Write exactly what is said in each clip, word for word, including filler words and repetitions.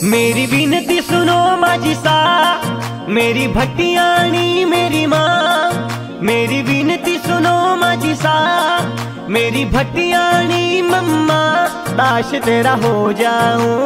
मेरी विनती सुनो माझी सा, मेरी भटियाणी मेरी माँ। मेरी विनती सुनो माझी सा, मेरी भटियाणी मम्मा। दाश तेरा हो जाऊं,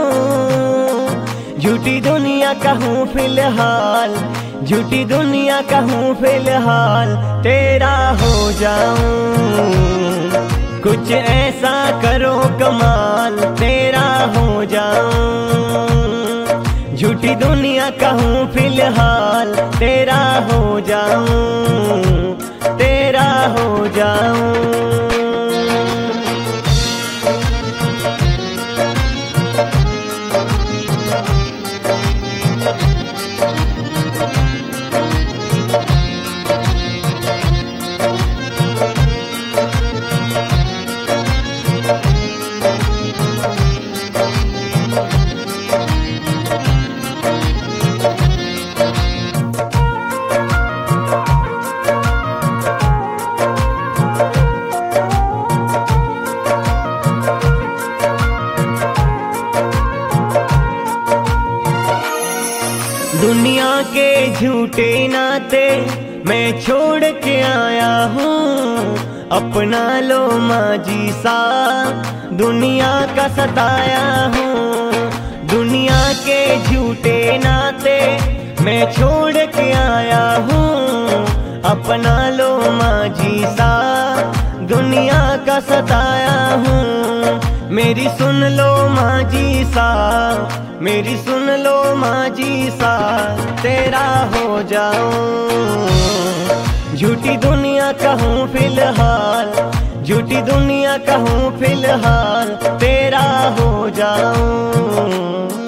झूठी दुनिया कहूँ फिलहाल, झूठी दुनिया कहूँ फिलहाल। तेरा हो जाऊं, कुछ ऐसा करो कमाल। तेरा हो जाऊं, झूठी दुनिया कहूँ फिलहाल। तेरा हो जाऊं, तेरा हो जाऊं। दुनिया के झूठे नाते मैं छोड़ के आया हूँ। अपना लो माझी सा, दुनिया का सताया हूँ। दुनिया के झूठे नाते मैं छोड़ के आया हूँ। अपना लो माझी सा, दुनिया का सताया हूँ। मेरी सुन लो माझी सा, मेरी सुन लो माझी सा। तेरा हो जाऊं, झूठी दुनिया कहूँ फिलहाल, झूठी दुनिया कहूँ फिलहाल। तेरा हो जाऊं।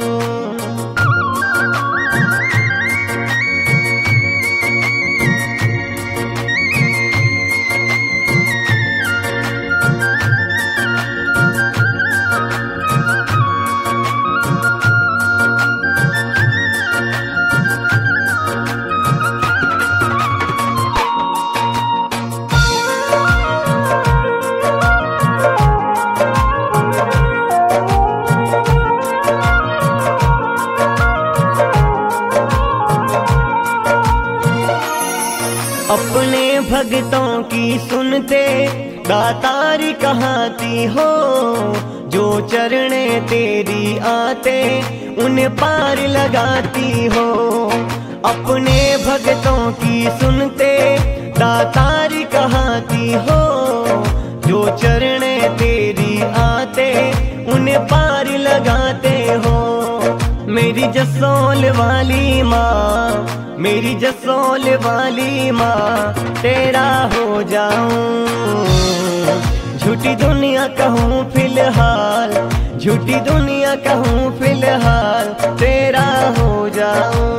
अपने भक्तों की सुनते दातारी कहाती हो। जो चरणे तेरी आते उन्हें पार लगाती हो। अपने भक्तों की सुनते दातारी कहाती हो। जो चरणे तेरी आते उन्हें पार लगाते हो। मेरी जसोल वाली माँ, मेरी जसोल वाली माँ। तेरा हो जाऊं, झूठी दुनिया कहूँ फिलहाल, झूठी दुनिया कहूँ फिलहाल। तेरा हो जाऊं।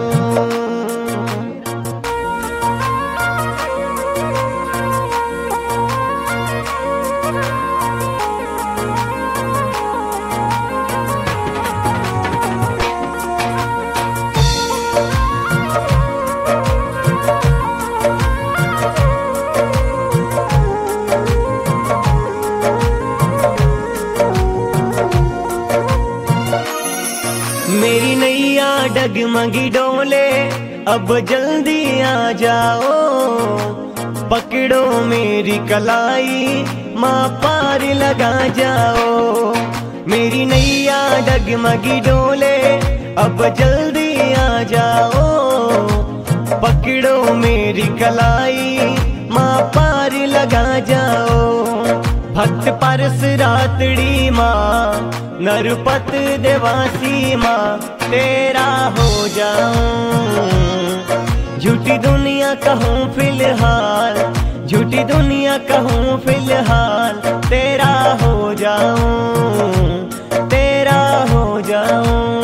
मेरी नैया डगमगी डोले, अब जल्दी आ जाओ। पकड़ो मेरी कलाई, माँ पार लगा जाओ। मेरी नैया डगमगी डोले, अब जल्दी आ जाओ। पकड़ो मेरी कलाई, माँ पार लगा जाओ। भक्त परस रातड़ी माँ, नरपत देवासी माँ। तेरा हो जाऊं, झूठी दुनिया कहूँ फिलहाल, झूठी दुनिया कहूँ फिलहाल। तेरा हो जाऊं, तेरा हो जाऊं।